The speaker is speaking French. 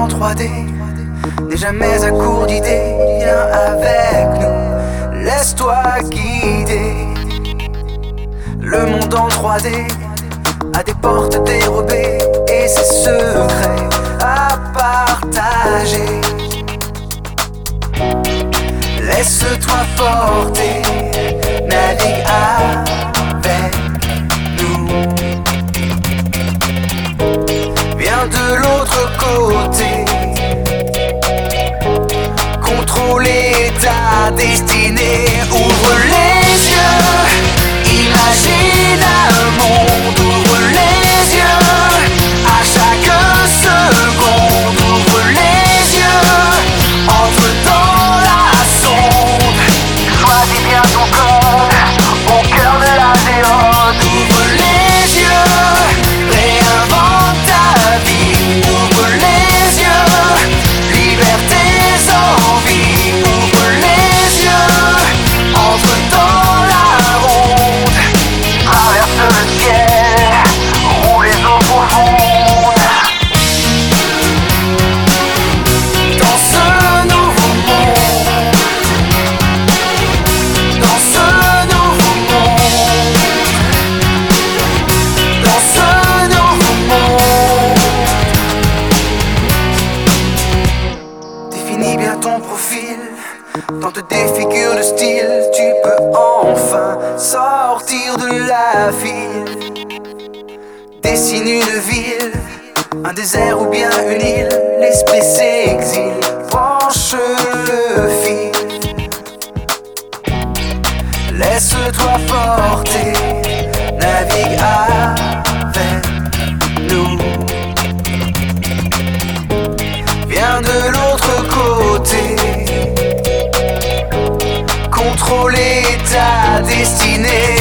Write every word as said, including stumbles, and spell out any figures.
en trois D n'est jamais à court d'idées. Viens avec nous, laisse-toi guider. Le monde en trois D a des portes dérobées et ses secrets à partager. Laisse-toi porter, navigue avec nous. Viens de l'autre côté, contrôler ta destinée. Ouvre les yeux, imagine un monde. Ouvre les yeux, à chaque seconde. Ouvre les yeux, entre dans la sonde. Choisis bien ton code, au cœur de la géode. Ouvre les yeux, réinvente ta vie. Ouvre les yeux, libère tes envies. Ouvre les yeux, entre dans la ronde. Traverse le ciel, roule les eaux profondes. Dans ce nouveau monde, dans ce nouveau monde, dans ce nouveau monde. Définis bien ton profil, tente des figures de style. Tu peux enfin sortir de la file. Dessine une ville, un désert ou bien une île. L'esprit s'exile, branche le fil. Laisse-toi porter, navigue avec nous. Viens de l'autre côté, contrôler ta destinée.